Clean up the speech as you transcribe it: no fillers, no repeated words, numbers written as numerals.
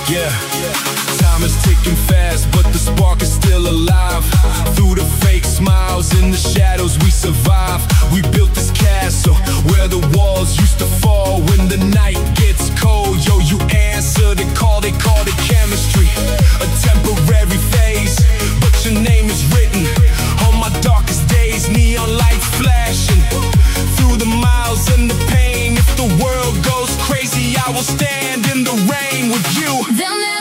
Yeah, time is ticking fast, but the spark is still alive. Through the fake smiles, in the shadows we survive. We built this castle where the walls used to fall. When the night gets cold, yo, you answer the call. They call it chemistry, a temporary phase, but your name is written on my darkest days. Neon lights flashing through the miles and the pain. If the world goes crazy, I will stand in the rain with you. They'll never